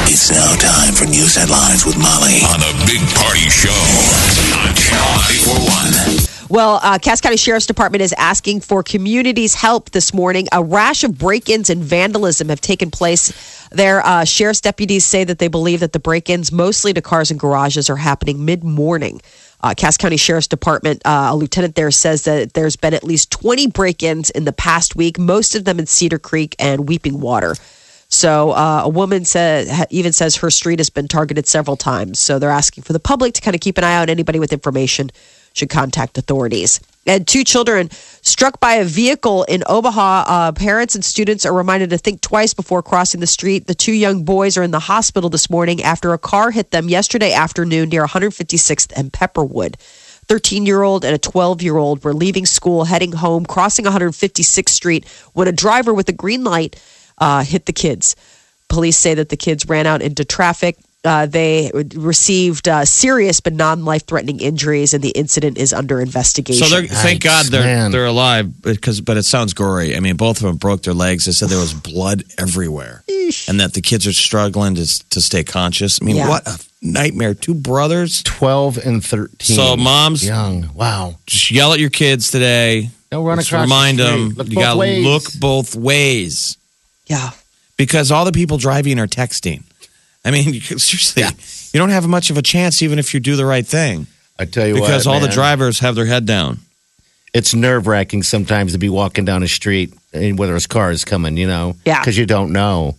It's now time for news headlines with Molly on the Big Party Show on Channel 94.1. Well, Cass County Sheriff's Department is asking for community's help this morning. A rash of break-ins and vandalism have taken place there. Sheriff's deputies say that they believe that the break-ins, mostly to cars and garages, are happening mid-morning. Cass County Sheriff's Department, a lieutenant there says that there's been at least 20 break-ins in the past week, most of them in Cedar Creek and Weeping Water. So a woman even says her street has been targeted several times. So they're asking for the public to kind of keep an eye out. Anybody with information should contact authorities. And 2 children struck by a vehicle in Omaha. Parents and students are reminded to think twice before crossing the street. The 2 young boys are in the hospital this morning after a car hit them yesterday afternoon near 156th and Pepperwood. 13-year-old and a 12-year-old were leaving school, heading home, crossing 156th Street when a driver with a green light hit the kids. Police say that the kids ran out into traffic. They received serious but non-life-threatening injuries, and the incident is under investigation. So thank God they're alive, but it sounds gory. I mean, both of them broke their legs. They said there was blood everywhere, and that the kids are struggling to stay conscious. I mean, what a nightmare. 2 brothers. 12 and 13. So moms, young. Wow. Just yell at your kids today. Don't run Just across remind the street. them you got to look both ways. Yeah. Because all the people driving are texting. I mean, seriously, you don't have much of a chance even if you do the right thing. I tell you what, because all the man, drivers have their head down. It's nerve-wracking sometimes to be walking down a street and whether a car is coming, Yeah. Because you don't know.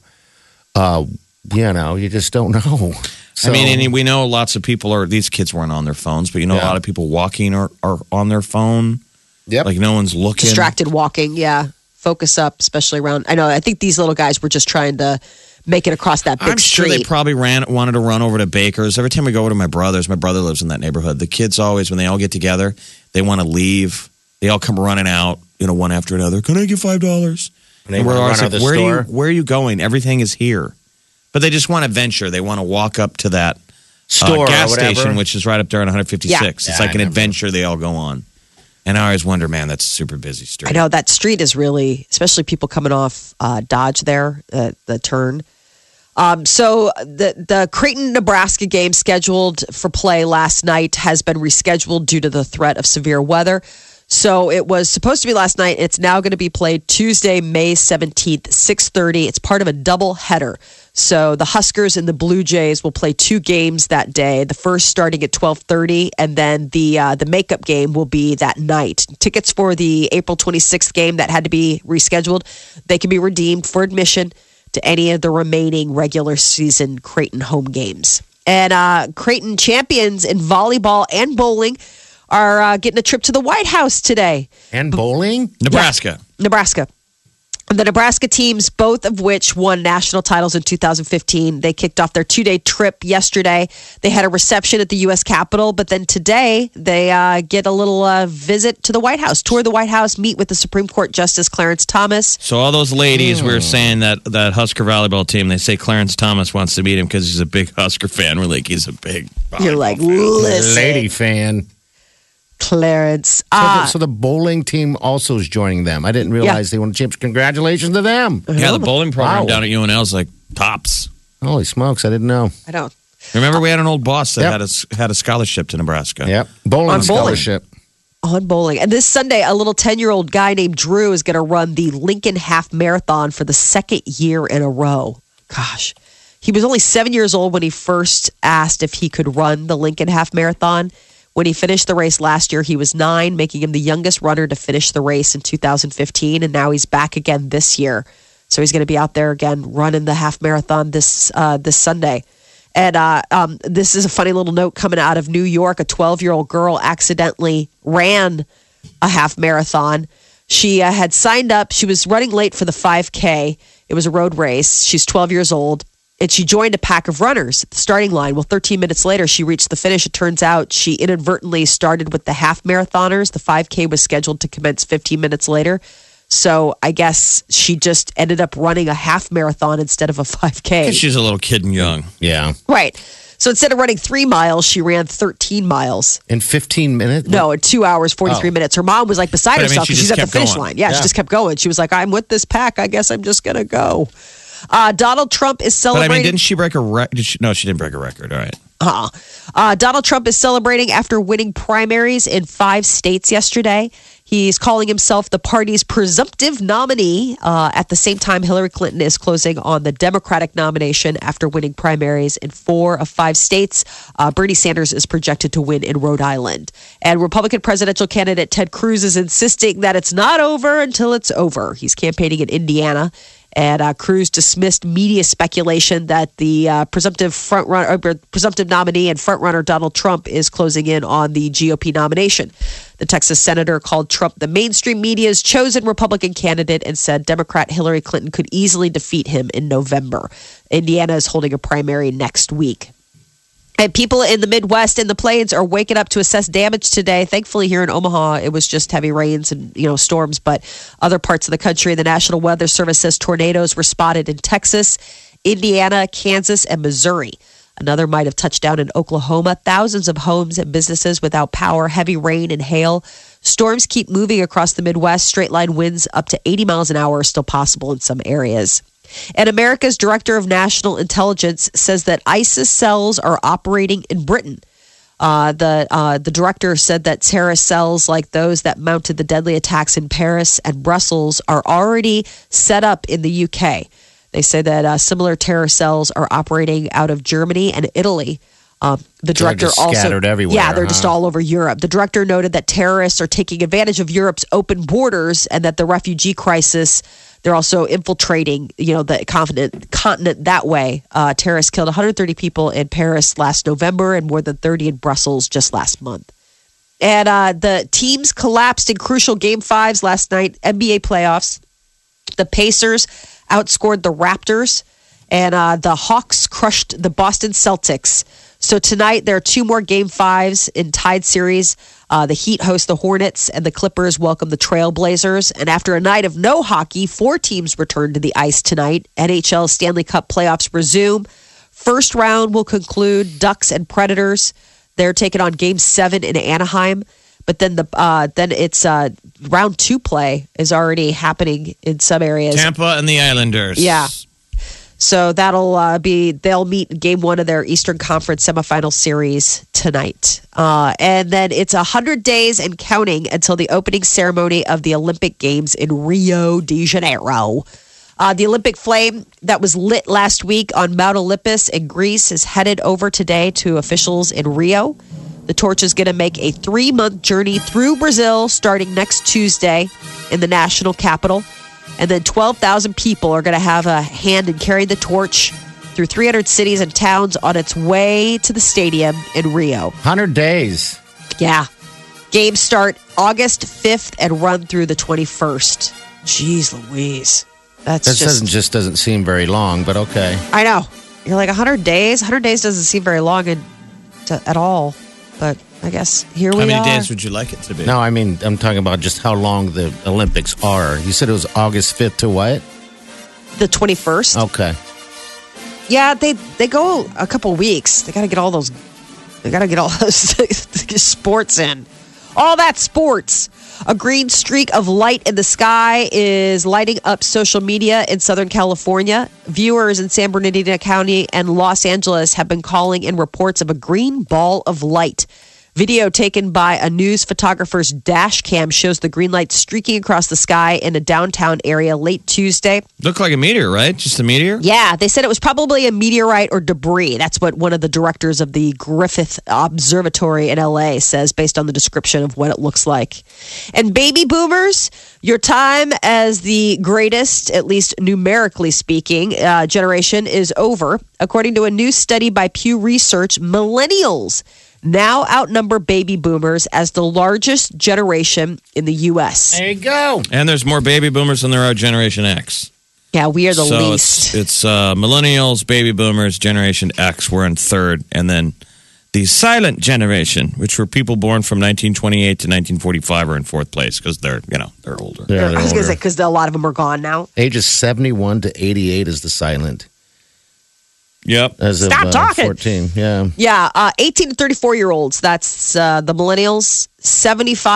You just don't know. So, I mean, and we know lots of people these kids weren't on their phones, but a lot of people walking are on their phone. Yep. Like no one's looking. Distracted walking, focus up, especially around. I think these little guys were just trying to make it across that big street. I'm sure they probably wanted to run over to Baker's. Every time we go over to my brother lives in that neighborhood. The kids always, when they all get together, they want to leave. They all come running out, one after another. Can I get $5? And we're always like, where are you going? Everything is here. But they just want to venture. They want to walk up to that store gas station, which is right up there on 156. Yeah. It's like an adventure they all go on. And I always wonder, man, that's a super busy street. I know that street is really, especially people coming off Dodge there, the turn. So the Creighton, Nebraska game scheduled for play last night has been rescheduled due to the threat of severe weather. So it was supposed to be last night. It's now going to be played Tuesday, May 17th, 6:30. It's part of a double header. So the Huskers and the Blue Jays will play 2 games that day. The first starting at 12:30, and then the makeup game will be that night. Tickets for the April 26th game that had to be rescheduled, they can be redeemed for admission to any of the remaining regular season Creighton home games. And Creighton champions in volleyball and bowling are getting a trip to the White House today. And bowling? Nebraska. Yeah, Nebraska. The Nebraska teams, both of which won national titles in 2015, they kicked off their 2-day trip yesterday. They had a reception at the U.S. Capitol, but then today they get a little visit to the White House, tour the White House, meet with the Supreme Court Justice Clarence Thomas. So all those ladies were saying that Husker volleyball team, they say Clarence Thomas wants to meet him because he's a big Husker fan. We're like, he's a big You're like, fan. listen. Lady fan. Clarence. So the bowling team also is joining them. I didn't realize they won champs. Congratulations to them. Yeah, the bowling program Wow. down at UNL is like tops. Holy smokes, I didn't know. I don't. Remember, we had an old boss that had a scholarship to Nebraska. Yep, bowling scholarship. On bowling. And this Sunday, a little 10-year-old guy named Drew is going to run the Lincoln Half Marathon for the 2nd year in a row. Gosh. He was only 7 years old when he first asked if he could run the Lincoln Half Marathon. When he finished the race last year, he was 9, making him the youngest runner to finish the race in 2015. And now he's back again this year. So he's going to be out there again running the half marathon this Sunday. And this is a funny little note coming out of New York. A 12-year-old girl accidentally ran a half marathon. She had signed up. She was running late for the 5K. It was a road race. She's 12 years old. And she joined a pack of runners at the starting line. Well, 13 minutes later, she reached the finish. It turns out she inadvertently started with the half marathoners. The 5K was scheduled to commence 15 minutes later. So I guess she just ended up running a half marathon instead of a 5K. She's a little kid and young. Yeah. Right. So instead of running 3 miles, she ran 13 miles. In 15 minutes? No, in 2 hours, 43 minutes. Her mom was like beside herself because she's at the finish line. Yeah, she just kept going. She was like, I'm with this pack. I guess I'm just going to go. Donald Trump is But celebrating. I mean, didn't she break a record? No, she didn't break a record. All right. Donald Trump is celebrating after winning primaries in 5 states yesterday. He's calling himself the party's presumptive nominee. At the same time, Hillary Clinton is closing on the Democratic nomination after winning primaries in 4 of 5 states. Bernie Sanders is projected to win in Rhode Island. And Republican presidential candidate Ted Cruz is insisting that it's not over until it's over. He's campaigning in Indiana. And Cruz dismissed media speculation that the presumptive nominee and frontrunner Donald Trump is closing in on the GOP nomination. The Texas senator called Trump the mainstream media's chosen Republican candidate and said Democrat Hillary Clinton could easily defeat him in November. Indiana is holding a primary next week. And people in the Midwest and the Plains are waking up to assess damage today. Thankfully, here in Omaha, it was just heavy rains and storms. But other parts of the country, the National Weather Service says tornadoes were spotted in Texas, Indiana, Kansas, and Missouri. Another might have touched down in Oklahoma. Thousands of homes and businesses without power, heavy rain and hail. Storms keep moving across the Midwest. Straight line winds up to 80 miles an hour are still possible in some areas. And America's Director of National Intelligence says that ISIS cells are operating in Britain. The director said that terrorist cells like those that mounted the deadly attacks in Paris and Brussels are already set up in the UK. They say that similar terror cells are operating out of Germany and Italy. The director just also scattered everywhere. Yeah, they're just all over Europe. The director noted that terrorists are taking advantage of Europe's open borders and that the refugee crisis. They're also infiltrating, the continent that way. Terrorists killed 130 people in Paris last November and more than 30 in Brussels just last month. And the teams collapsed in crucial Game 5s last night, NBA playoffs. The Pacers outscored the Raptors, and the Hawks crushed the Boston Celtics. So tonight, there are 2 more Game 5s in tied series. The Heat host the Hornets, and the Clippers welcome the Trailblazers. And after a night of no hockey, 4 teams return to the ice tonight. NHL Stanley Cup playoffs resume. First round will conclude Ducks and Predators. They're taking on Game 7 in Anaheim. But then it's round 2 play is already happening in some areas. Tampa and the Islanders. Yeah. So they'll meet in Game 1 of their Eastern Conference semifinal series tonight. And then it's 100 days and counting until the opening ceremony of the Olympic Games in Rio de Janeiro. The Olympic flame that was lit last week on Mount Olympus in Greece is headed over today to officials in Rio. The torch is going to make a 3-month journey through Brazil starting next Tuesday in the national capital. And then 12,000 people are going to have a hand in carrying the torch through 300 cities and towns on its way to the stadium in Rio. 100 days. Yeah. Games start August 5th and run through the 21st. Jeez Louise. That doesn't seem very long, but okay. I know. You're like 100 days? 100 days doesn't seem very long at all. But I guess here we are. How many days would you like it to be? No, I mean, I'm talking about just how long the Olympics are. You said it was August 5th to what? The 21st. Okay. Yeah, they go a couple weeks. They got to get all those sports in. All that sports. A green streak of light in the sky is lighting up social media in Southern California. Viewers in San Bernardino County and Los Angeles have been calling in reports of a green ball of light. Video taken by a news photographer's dash cam shows the green light streaking across the sky in a downtown area late Tuesday. Looked like a meteor, right? Just a meteor? Yeah, they said it was probably a meteorite or debris. That's what one of the directors of the Griffith Observatory in LA says based on the description of what it looks like. And baby boomers, your time as the greatest, at least numerically speaking, generation is over. According to a new study by Pew Research, millennials now outnumber baby boomers as the largest generation in the U.S. There you go. And there's more baby boomers than there are Generation X. Yeah, we are the so least. It's millennials, baby boomers, Generation X. We're in third. And then the silent generation, which were people born from 1928 to 1945, are in fourth place because they're older. Yeah, I was going to say because a lot of them are gone now. Ages 71 to 88 is the silent. Yep. As of Stop talking. 14, yeah. Yeah, 18 to 34-year-olds. That's the millennials,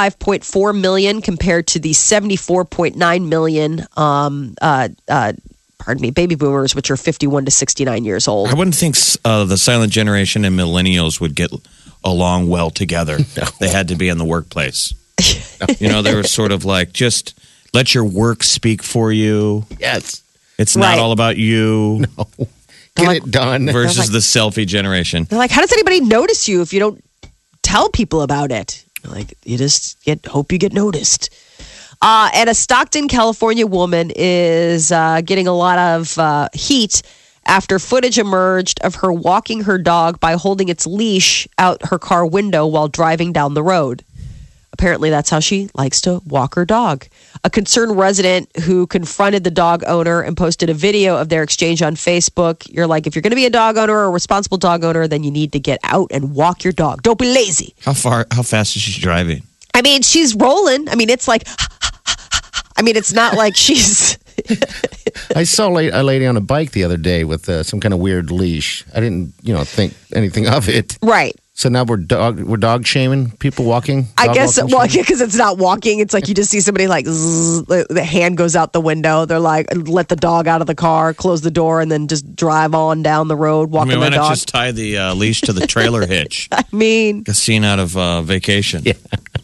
75.4 million compared to the 74.9 million pardon me, baby boomers, which are 51 to 69 years old. I wouldn't think the silent generation and millennials would get along well together. No. They had to be in the workplace. They were sort of like, just let your work speak for you. Yes. It's not all about you. No. Get it done. Versus the selfie generation. They're like, how does anybody notice you if you don't tell people about it? Like, you just hope you get noticed. And a Stockton, California woman is getting a lot of heat after footage emerged of her walking her dog by holding its leash out her car window while driving down the road. Apparently, that's how she likes to walk her dog. A concerned resident who confronted the dog owner and posted a video of their exchange on Facebook. You're like, if you're going to be a dog owner or a responsible dog owner, then you need to get out and walk your dog. Don't be lazy. How fast is she driving? I mean, she's rolling. I mean, it's like, it's not like she's... I saw a lady on a bike the other day with some kind of weird leash. I didn't, think anything of it. Right. So now we're dog shaming people walking? I guess, because it's not walking. It's like you just see somebody like, zzz, the hand goes out the window. They're like, let the dog out of the car, close the door, and then just drive on down the road, walking the dog. Why not just tie the leash to the trailer hitch? I mean. A scene out of Vacation. Yeah.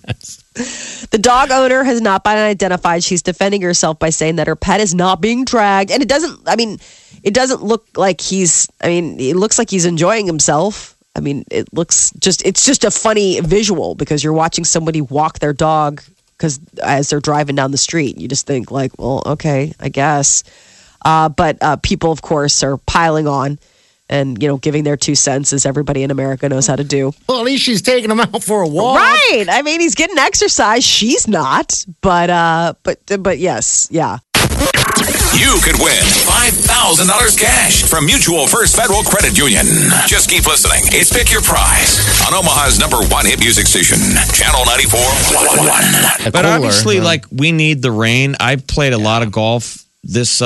The dog owner has not been identified. She's defending herself by saying that her pet is not being dragged. And it doesn't look like it looks like he's enjoying himself. I mean, it's just a funny visual because you're watching somebody walk their dog as they're driving down the street. You just think like, well, okay, I guess. But people, of course, are piling on and, giving their 2 cents as everybody in America knows how to do. Well, at least she's taking him out for a walk. Right. I mean, he's getting exercise. She's not. But yes. Yeah. You could win $5,000 cash from Mutual First Federal Credit Union. Just keep listening. It's Pick Your Prize on Omaha's #1 hit music station, Channel 94.1. But obviously, we need the rain. I played a lot of golf this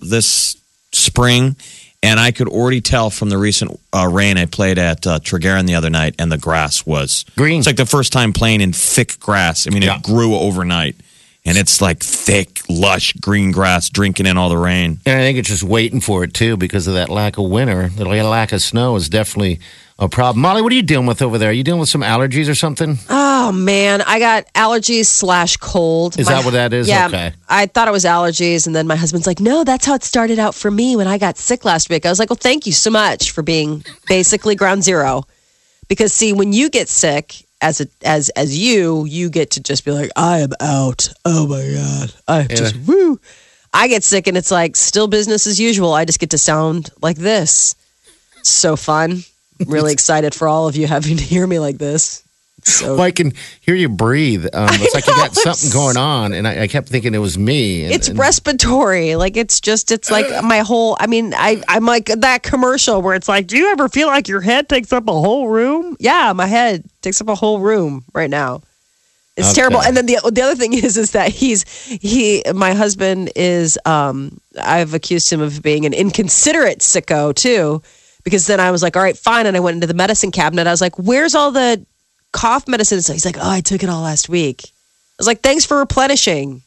spring, and I could already tell from the recent rain I played at Tregarron the other night, and the grass was green. It's like the first time playing in thick grass. I mean, it grew overnight. And it's like thick, lush green grass drinking in all the rain. And I think it's just waiting for it, too, because of that lack of winter. The lack of snow is definitely a problem. Molly, what are you dealing with over there? Are you dealing with some allergies or something? Oh, man. I got allergies/cold. Is that what that is? Yeah. Okay. I thought it was allergies. And then my husband's like, no, that's how it started out for me when I got sick last week. I was like, well, thank you so much for being basically ground zero. Because, see, when you get sick... As you get to just be like, I am out. Oh my God. Woo. I get sick and it's like still business as usual. I just get to sound like this. So fun. Really excited for all of you having to hear me like this. So I can hear you breathe. It's like you got something going on, and I kept thinking it was me. It's respiratory. Like it's like my whole. I mean, I'm like that commercial where it's like, do you ever feel like your head takes up a whole room? Yeah, my head takes up a whole room right now. It's terrible. And then the other thing is that my husband is. I've accused him of being an inconsiderate sicko too, because then I was like, all right, fine, and I went into the medicine cabinet. I was like, where's all the cough medicine? So he's like, oh, I took it all last week. I was like, thanks for replenishing.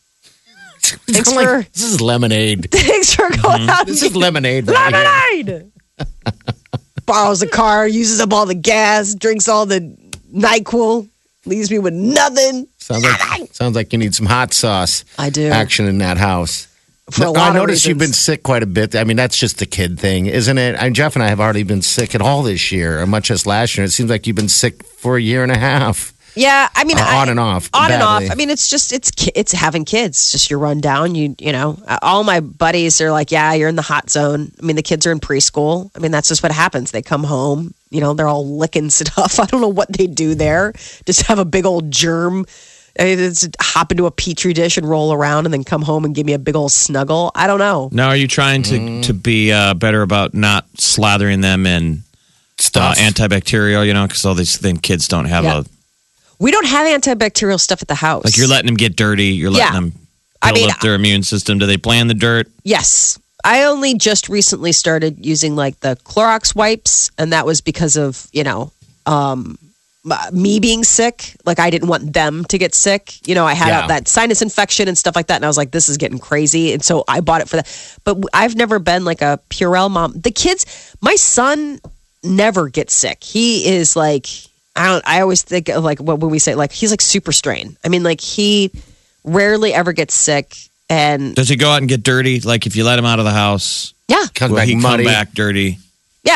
This is lemonade. Thanks for going out. This is lemonade. Lemonade. Borrows a car, uses up all the gas, drinks all the NyQuil, leaves me with nothing. Sounds like you need some hot sauce. I do. Action in that house. I noticed you've been sick quite a bit. I mean, that's just the kid thing, isn't it? Jeff and I have already been sick at all this year, much as last year. It seems like you've been sick for a year and a half. Yeah, I mean, on and off. On and off. I mean, it's having kids. It's just you run down. You know, all my buddies are like, yeah, you're in the hot zone. I mean, the kids are in preschool. I mean, that's just what happens. They come home. You know, they're all licking stuff. I don't know what they do there. Just have a big old germ. It's hop into a petri dish and roll around and then come home and give me a big old snuggle. I don't know. Now, are you trying to be better about not slathering them in antibacterial, you know, because all these kids don't have We don't have antibacterial stuff at the house. Like you're letting them get dirty. You're letting them build up their immune system. Do they play in the dirt? Yes. I only just recently started using like the Clorox wipes, and that was because of, me being sick. Like I didn't want them to get sick. You know, I had that sinus infection and stuff like that. And I was like, this is getting crazy. And so I bought it for that. But I've never been like a Purell mom. The kids, my son never gets sick. He is like, I always think of like when we say like, he's like super strain. I mean, like he rarely ever gets sick. And does he go out and get dirty? Like if you let him out of the house? Yeah. Will he come back dirty? Yeah,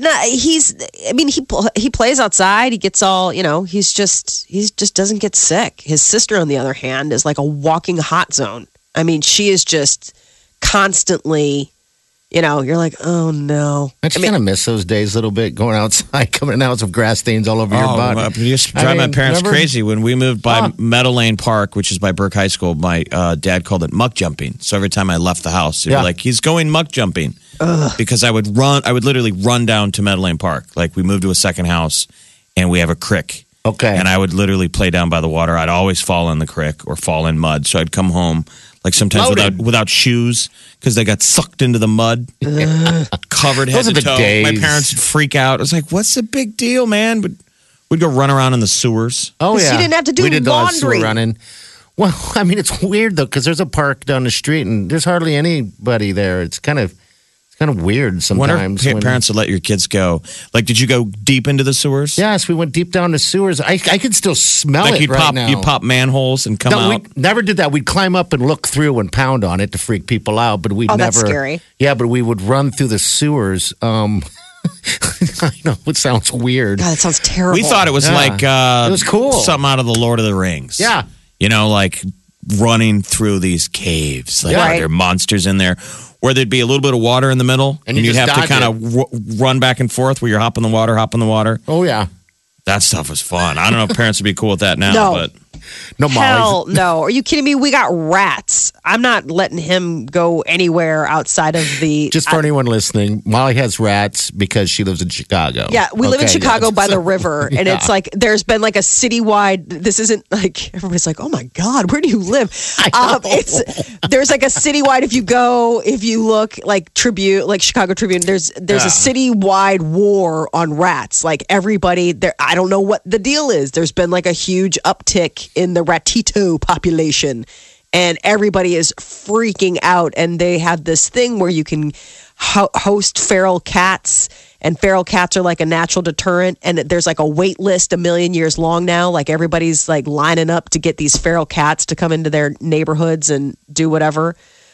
he plays outside. He gets all, he just doesn't get sick. His sister, on the other hand, is like a walking hot zone. I mean, she is just constantly, you're like, oh no. I kind of miss those days a little bit, going outside, coming out with grass stains all over your body. It used to drive my parents crazy. When we moved by Meadow Lane Park, which is by Burke High School, my dad called it muck jumping. So every time I left the house, he'd be like, he's going muck jumping. Because I would literally run down to Meadow Lane Park. Like we moved to a second house and we have a creek. Okay. And I would literally play down by the water. I'd always fall in the creek or fall in mud. So I'd come home like sometimes without shoes because they got sucked into the mud, covered head to toe. Days. My parents would freak out. I was like, what's the big deal, man? But we'd go run around in the sewers. Oh, yeah. You didn't have to do we did laundry. Running. Well, I mean, it's weird, though, because there's a park down the street and there's hardly anybody there. It's kind of weird sometimes. Wonder if parents would let your kids go. Like, did you go deep into the sewers? Yes, we went deep down the sewers. I could still smell it right now. You'd pop manholes and come out? We never did that. We'd climb up and look through and pound on it to freak people out, but we'd never. That's scary. Yeah, but we would run through the sewers. I know, it sounds weird. God, that sounds terrible. We thought it was like it was cool. Something out of the Lord of the Rings. Yeah. Like running through these caves. Like, are there monsters in there? Where there'd be a little bit of water in the middle, and you'd have to kind of run back and forth where you're hopping the water. Oh, yeah. That stuff was fun. I don't know if parents would be cool with that now, but no, hell no. Are you kidding me? We got rats. I'm not letting him go anywhere outside of the. Just for anyone listening, Molly has rats because she lives in Chicago. Yeah, we live in Chicago by the river, and it's like there's been like a citywide. This isn't like everybody's like, oh my god, where do you live? There's like a citywide. If you look like Tribune, like Chicago Tribune, there's a citywide war on rats. Like everybody there. I don't know what the deal is. There's been like a huge uptick in the ratito population, and everybody is freaking out. And they have this thing where you can host feral cats, and feral cats are like a natural deterrent. And there's like a wait list 1,000,000 years long now. Like everybody's like lining up to get these feral cats to come into their neighborhoods and do whatever.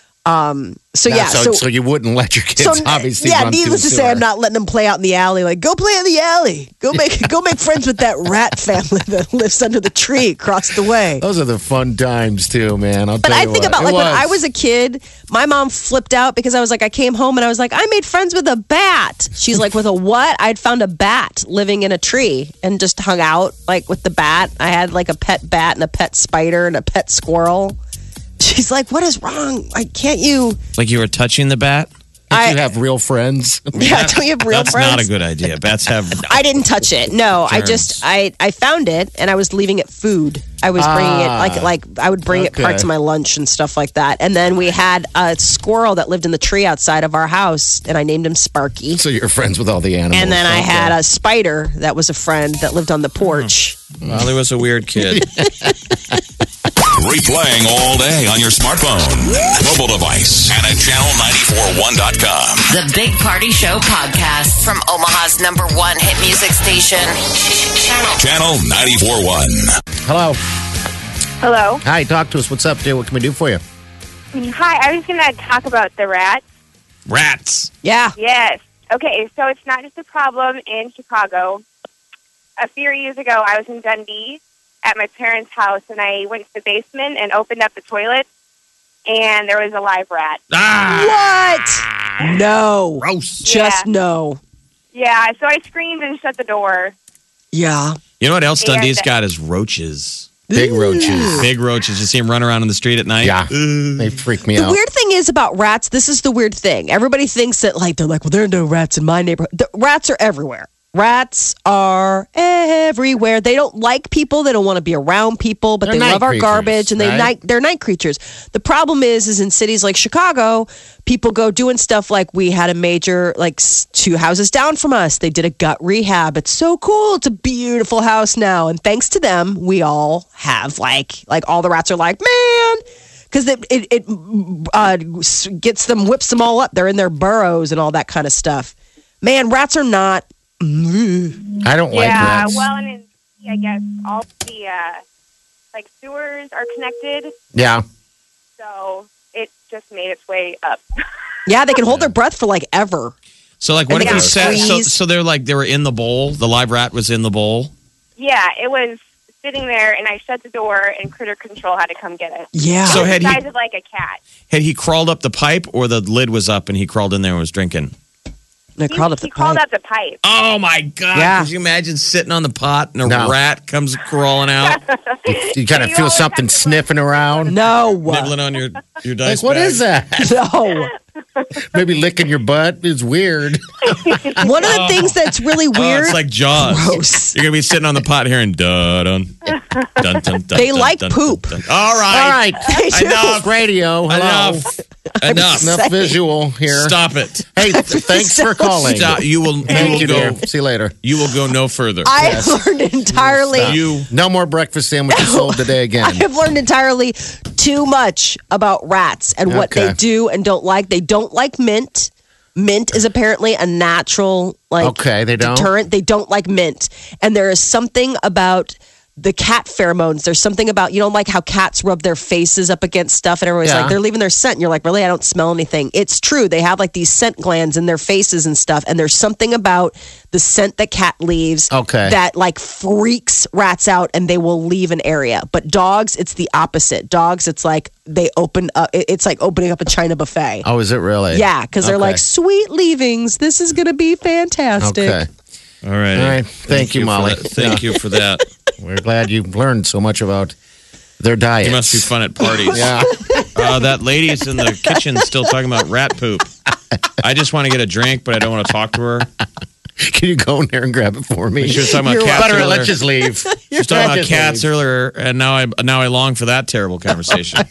So you wouldn't let your kids obviously run needless to say, I'm not letting them play out in the alley. Like, go play in the alley. Go make friends with that rat family that lives under the tree across the way. Those are the fun times too, man. But I think about like when I was a kid, my mom flipped out because I was like, I came home and I was like, I made friends with a bat. She's like, with a what? I'd found a bat living in a tree and just hung out like with the bat. I had like a pet bat and a pet spider and a pet squirrel. She's like, what is wrong? Can't you? Like you were touching the bat? Don't you have real friends? Yeah, don't you have real friends? That's not a good idea. Bats have... I didn't touch it. No, germs. I found it and I was leaving it food. I was bringing it like I would bring it parts of my lunch and stuff like that. And then we had a squirrel that lived in the tree outside of our house, and I named him Sparky. So you're friends with all the animals. And then I had a spider that was a friend that lived on the porch. Well, he was a weird kid. Replaying all day on your smartphone, mobile device, and at channel941.com. The Big Party Show podcast from Omaha's #1 hit music station, Channel 94.1. Hello. Hello. Hi, talk to us. What's up, dear? What can we do for you? Hi, I was going to talk about the rats. Rats. Yeah. Yes. Okay, so it's not just a problem in Chicago. A few years ago, I was in Dundee at my parents' house, and I went to the basement and opened up the toilet, and there was a live rat. What? No. Gross. Just no. Yeah, so I screamed and shut the door. Yeah. You know what else Dundee's got is roaches. Big roaches. Big roaches. You see them run around in the street at night? Yeah. They freak me out. The weird thing is about rats, this is the weird thing. Everybody thinks that, like, they're like, well, there are no rats in my neighborhood. The rats are everywhere. Rats are everywhere. They don't like people. They don't want to be around people, but They're they night love our creatures, garbage and right? they're night creatures. The problem is in cities like Chicago, people go doing stuff like we had a major, like 2 houses down from us. They did a gut rehab. It's so cool. It's a beautiful house now. And thanks to them, we all have like all the rats are like, man, because it gets them, whips them all up. They're in their burrows and all that kind of stuff. Man, rats are not. I don't like Yeah, rats. well, and I guess all the like sewers are connected, Yeah. so it just made its way up. Yeah, they can hold their breath for like ever. So like, what And if they you can said? squeeze. So they're like they were in the bowl. The live rat was in the bowl. Yeah, it was sitting there, and I shut the door, and Critter Control had to come get it. Yeah. So had The he size of like a cat. had he crawled up the pipe, or the lid was up and he crawled in there and was drinking? They He, crawled up he the crawled pipe. up the pipe. Oh my God! Yeah. Could you imagine sitting on the pot and a No. rat comes crawling out, You kind of You feel always something have to sniffing around. No. nibbling on your Like, dice what bag? is that? No. Maybe licking your butt is weird. One of the things that's really Oh, weird. it's like Jaws. Gross. You're gonna be sitting on the pot hearing dun dun dun dun dun. They dun, like dun, poop. dun, dun. All All right. right. Enough. Radio. Hello. Enough. Enough. Enough visual here. Stop it. Hey, thanks for calling. Stop. You will. Thank you, go. dear. See you later. You will go no further. I have learned entirely. You. No more breakfast sandwiches sold today I again. have learned entirely too much about rats and what they Okay. do and don't like. They don't like mint. Mint is apparently a natural Okay, they don't? deterrent. They don't like mint. And there is something about the cat pheromones. There's something about, like how cats rub their faces up against stuff and everybody's Yeah. like, they're leaving their scent. And you're like, really? I don't smell anything. It's true. They have like these scent glands in their faces and stuff. And there's something about the scent that cat leaves Okay. that like freaks rats out and they will leave an area. But dogs, it's the opposite. Dogs, it's like they open up, it's like opening up a China buffet. Oh, is it really? Yeah, because they're Okay. like, sweet leavings. This is going to be fantastic. Okay. All right. All right. Thank you, for Molly. that. Thank you for that. We're glad you learned so much about their diet. You must be fun at parties. Yeah. That lady's in the kitchen still talking about rat poop. I just want to get a drink, but I don't want to talk to her. Can you go in there and grab it for me? She was talking about You're cats Better, earlier. let's just leave. She was talking about Just cats leave. earlier, and now I long for that terrible conversation.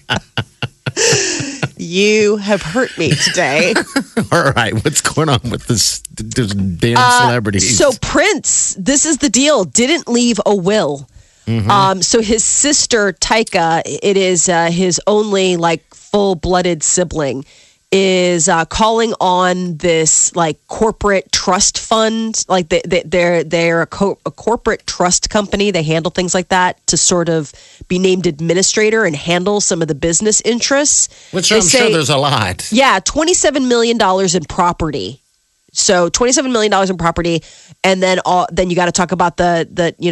You have hurt me today. All right. What's going on with this damn celebrities? So Prince, this is the deal, didn't leave a will. So his sister Taika, it is his only like full-blooded sibling, is calling on this like corporate trust fund. Like they're a corporate trust company. They handle things like that to sort of be named administrator and handle some of the business interests. Which They I'm sure say- there's a lot. Yeah, $27 million in property. So $27 million in property, and then you got to talk about the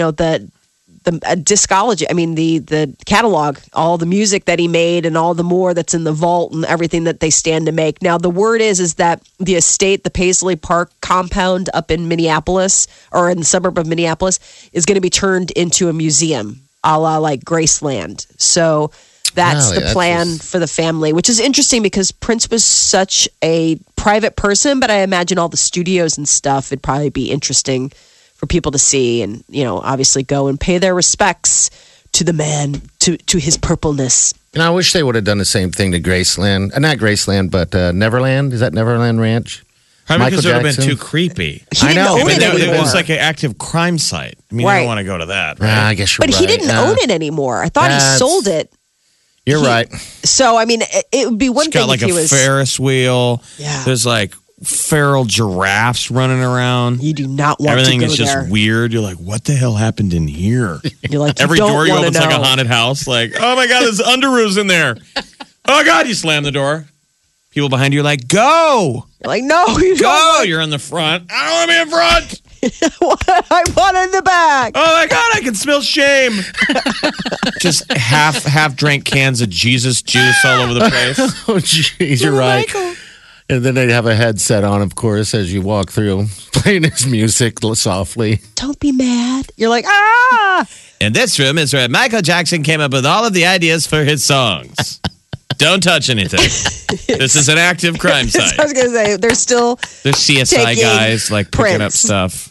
discology. I mean the catalog, all the music that he made, and all the more that's in the vault, and everything that they stand to make. Now the word is that the estate, the Paisley Park compound up in Minneapolis, or in the suburb of Minneapolis, is going to be turned into a museum, a la like Graceland. So. That's Really? the That's plan just- for the family, which is interesting because Prince was such a private person, but I imagine all the studios and stuff, it'd probably be interesting for people to see and, obviously go and pay their respects to the man, to his purpleness. And I wish they would have done the same thing to Graceland. Not Graceland, but Neverland. Is that Neverland Ranch? Probably because it Michael would have been Jackson? too creepy. He I didn't know, own but it that- anymore. It was like an active crime site. I mean, you Right. don't want to go to that, right? I guess you're But right. he didn't Yeah. own it anymore. I thought he That's- sold it. You're right. So, I mean, it would be one It's thing got like if he a was. Ferris wheel. Yeah. There's like feral giraffes running around. You do not want Everything to go is just there. weird. You're like, what the hell happened in here? You're like, you Every don't door you wanna open is like a know. haunted house. Like, oh my God, there's underoos in there. Oh God, you slam the door. People behind you are like, go, You're like, no, you go. don't. You're in the front. I don't want to be in front. I want it in the back. Oh my God, I can smell shame. Just half drank cans of Jesus juice all over the place. Oh, jeez, you're right. And then they'd have a headset on, of course, as you walk through, playing his music softly. Don't be mad. You're like, ah. In this room is where Michael Jackson came up with all of the ideas for his songs. Don't touch anything. This is an active crime I was site. going to say, they're still. There's CSI Taking guys like picking up prints. stuff.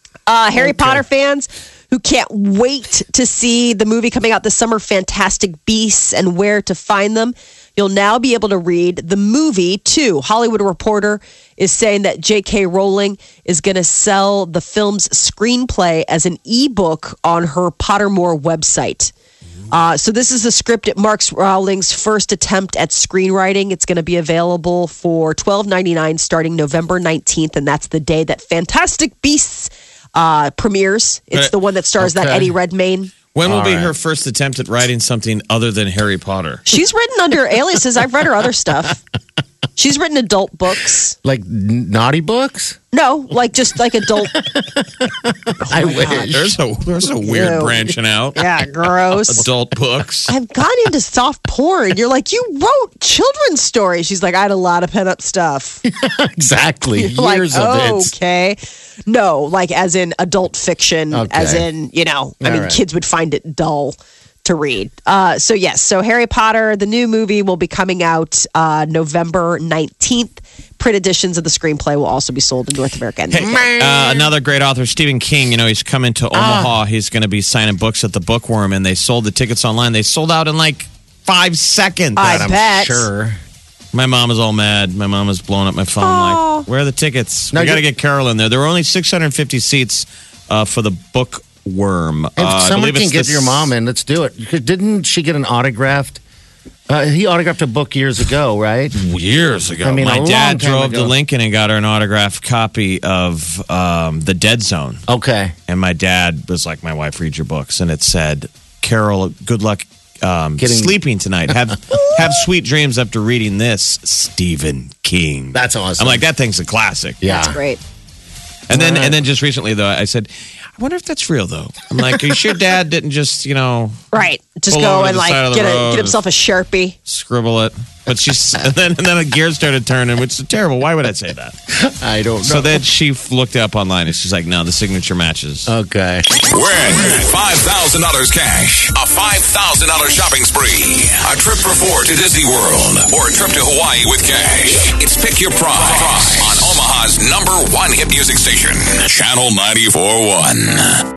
Harry Potter fans who can't wait to see the movie coming out this summer, Fantastic Beasts and Where to Find Them. You'll now be able to read the movie, too. Hollywood Reporter is saying that J.K. Rowling is going to sell the film's screenplay as an ebook on her Pottermore website. So this is the script. It marks Rowling's first attempt at screenwriting. It's going to be available for $12.99 starting November 19th, and that's the day that Fantastic Beasts premieres. It's the one that stars that Eddie Redmayne. When will be her first attempt at writing something other than Harry Potter? She's written under aliases. I've read her other stuff. She's written adult books. Like naughty books? No, like just like adult. I wish. There's a weird branching out. Yeah, gross. Adult books. I've gone into soft porn. You're like, you wrote children's stories. She's like, I had a lot of pent up stuff. Exactly. You're Years like, of it. Okay. No, like as in adult fiction, as in, kids would find it dull to read. So Harry Potter, the new movie, will be coming out November 19th. Print editions of the screenplay will also be sold in North America. Another great author, Stephen King, he's coming to Omaha. He's going to be signing books at the Bookworm, and they sold the tickets online. They sold out in like 5 seconds. I bet. Sure. My mom is all mad. My mom is blowing up my phone. Like, where are the tickets? We got to get Carol in there. There were only 650 seats for the Bookworm. If someone can get your mom in, let's do it. Didn't she get an autographed? He autographed a book years ago, right? Years ago. I mean, my dad drove ago. to Lincoln and got her an autographed copy of The Dead Zone. Okay. And my dad was like, my wife reads your books. And it said, Carol, good luck sleeping tonight. Have sweet dreams after reading this, Stephen King. That's awesome. I'm like, that thing's a classic. Yeah. That's great. And then just recently, though, I said, I wonder if that's real, though. I'm like, are you sure Dad didn't just, right, just pull go over and to the side of the road, get himself a Sharpie, scribble it? But and then a gear started turning, which is terrible. Why would I say that? I don't know. So then she looked up online and she's like, no, the signature matches. Okay. Win $5,000 cash, a $5,000 shopping spree, a trip for 4 to Disney World, or a trip to Hawaii with cash. It's Pick Your Prize on Omaha's #1 hit music station, Channel 94.1.